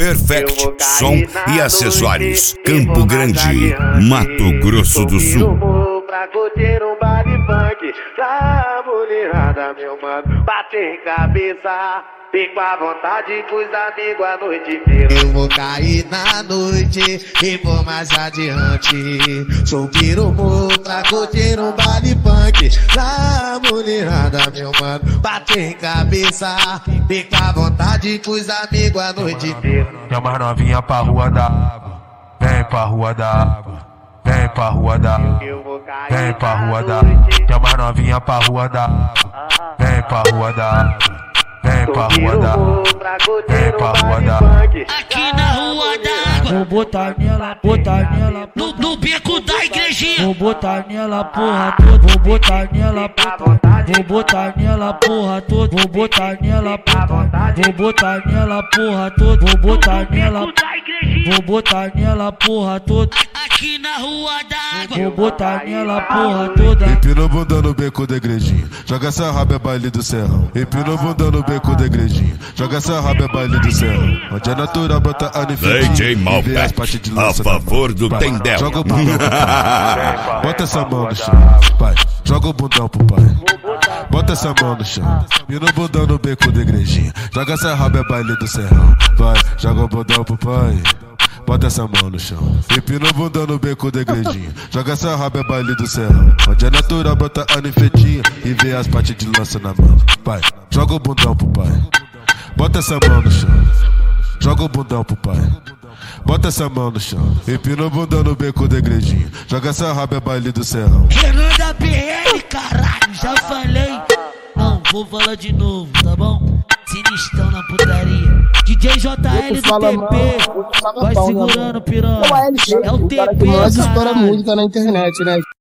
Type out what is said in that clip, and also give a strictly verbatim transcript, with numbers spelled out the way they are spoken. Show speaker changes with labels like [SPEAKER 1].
[SPEAKER 1] Perfect Som e Acessórios, Campo Grande, Mato Grosso do Sul.
[SPEAKER 2] Pra curtir um baile funk, pra mulherada, meu mano, bate em cabeça. Fico à vontade com os amigos a noite inteira.
[SPEAKER 3] Eu vou cair na noite e vou mais adiante. Sou piromo pra curtir um baile punk. Na mulherada, meu mano, bate em cabeça. Fico à vontade com os amigos a noite inteira.
[SPEAKER 4] Chama as novinha pra rua da água. Vem pra rua da água. Vem pra rua da água. Vem pra rua da água. Chama as novinha pra rua da água. Vem pra rua da água. Vem pra rua da água, vem pra rua da água.
[SPEAKER 5] Aqui na rua da água.
[SPEAKER 6] Vou botar nela, botar nela
[SPEAKER 5] no, no beco da igrejinha.
[SPEAKER 6] Vou botar nela porra toda. Vou botar nela porra. Vou botar nela porra toda. Vou botar nela porra. Vou botar nela porra toda. Vou botar nela. Vou botar nela porra toda.
[SPEAKER 5] Aqui na rua da água.
[SPEAKER 6] Vou botar nela porra toda.
[SPEAKER 7] Empina o bunda no beco da igrejinha. Joga essa raba é baile do serrão. Empina o bunda no beco da igrejinha. Joga essa raba é baile do serrão. Onde é natural brota a
[SPEAKER 1] D J Malbec, a favor do Tendel.
[SPEAKER 7] Joga o bundão pro pai. Bota essa mão no chão, pai. Joga o bundão pro pai. Bota essa mão no chão. Empina o bundão no beco da igrejinha. Joga essa raba é baile do serrão. Vai, joga o bundão pro pai. Bota essa mão no chão. Empina o bundão no beco da igrejinha. Joga essa raba é baile do serrão. Onde é natural brota a ninfetinha. E vê as partes de lança na mão. Pai, joga o bundão pro pai. Bota essa mão no chão. Joga o bundão pro pai. Bota essa mão no chão. Empina o bundão no beco da igrejinha. Joga essa raba é baile do serrão.
[SPEAKER 5] Renan da B R, caralho, já falei. Não, vou falar de novo, tá bom? Sinistão na putaria. D J J L do T P. Vai segurando, piranha. É o T P,
[SPEAKER 8] cara que mais estoura música na internet, né?